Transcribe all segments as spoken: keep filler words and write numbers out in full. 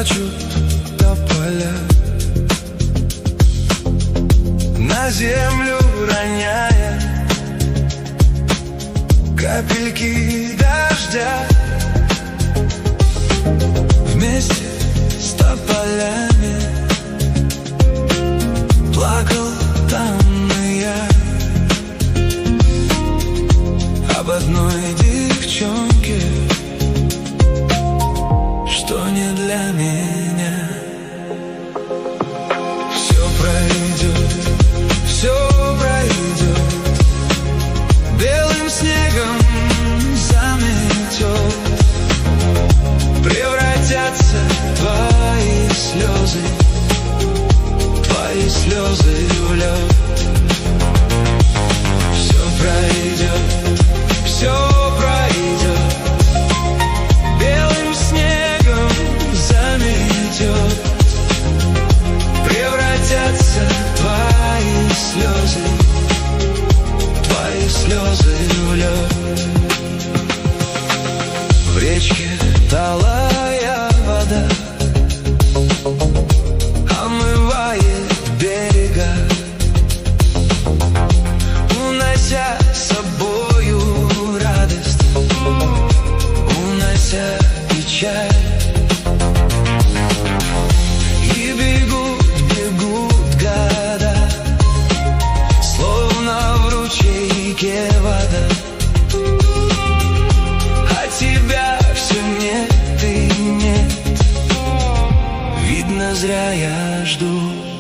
плачут тополя, на землю роняя капельки дождя. Вместе с тополями плакал там и я об одной девчонке, что не для меня. Все пройдет, все пройдет, белым снегом заметет, превратятся твои слезы, твои слезы в лед. Все пройдет, все пройдет, белым снегом заметет, превратятся твои слезы, твои слезы в лед. В речке талая вода омывает берега, унося с собою радость, унося печаль. И бегут, бегут года, словно в ручейке вода, а тебя все нет и нет. Видно, зря я жду.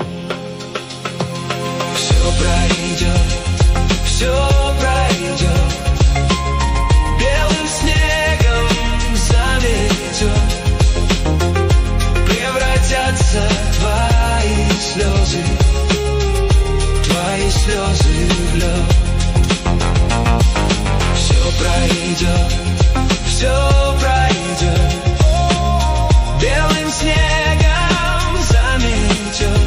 Все пройдет, все пройдет, белым снегом заметет, превратятся твои слезы, твои слезы в лед. Все пройдет, все пройдет, белым снегом заметет,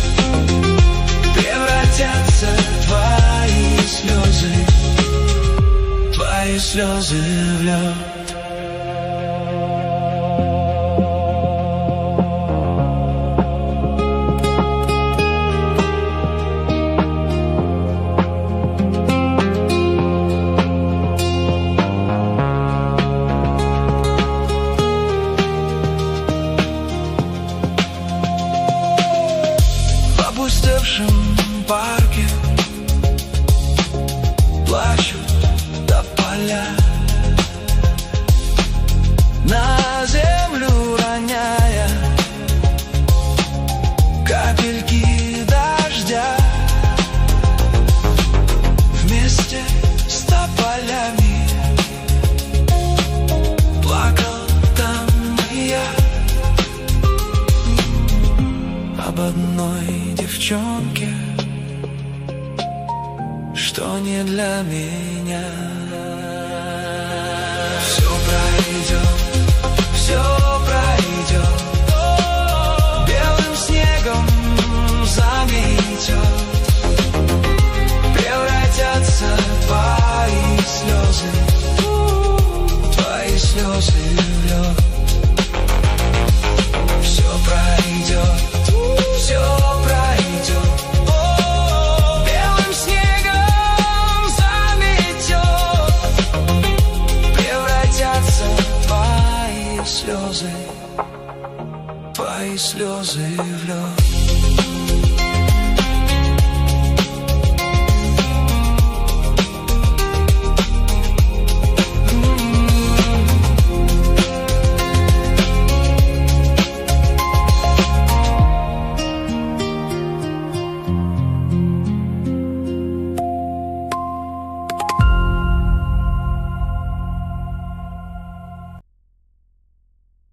превратятся твои слезы, твои слезы в лед. В опустевшем парке плачут тополя, на землю роняя капельки дождя. Вместе с тополями плакал там и я об одной девчонке, что не для меня. Все пройдет, все пройдет, белым снегом заметет, превратятся твои слезы, твои слезы в лед. Все пройдет, все пройдет, белым снегом заметет, превратятся твои слезы, твои слезы в лед.